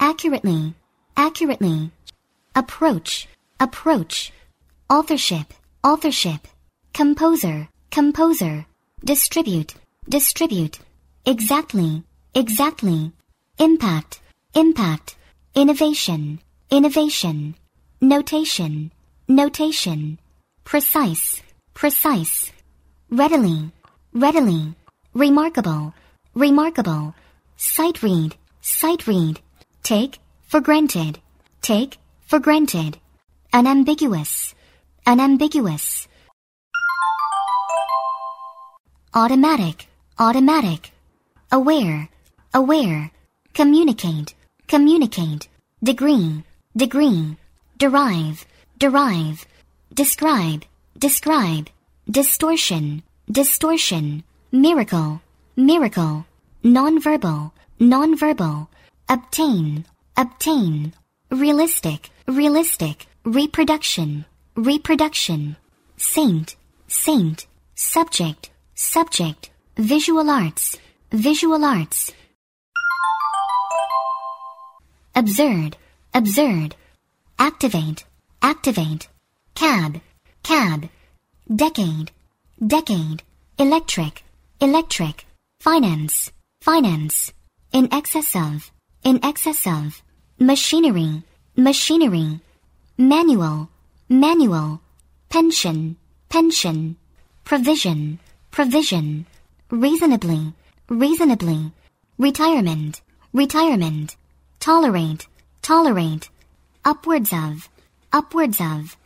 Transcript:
accurately, accurately. Approach, approach. Authorship, authorship. Composer, composer. Distribute, distribute. Exactly, exactly. Impact, impact. Innovation, innovation. Notation, notation. Precise, precise. Readily, readily. Remarkable, remarkable. Sight read, sight read. Take for granted, take for granted. Unambiguous, unambiguous. Automatic, automatic. Aware, aware. Communicate, communicate. Degree, degree. Derive, derive. Describe, describe. Distortion, distortion. Miracle, miracle. Nonverbal, nonverbal. Obtain, obtain. Realistic, realistic. Reproduction, reproduction. Saint, saint. Subject, subject. Visual arts, visual arts. Absurd, absurd. Activate, activate. Cab, cab. Decade, decade. Electric, electric. Finance, finance. In excess of, in excess of. Machinery, machinery. Manual, manual. Pension, pension. Provision, provision. Reasonably, reasonably. Retirement, retirement. Tolerate, tolerate. Upwards of, upwards of.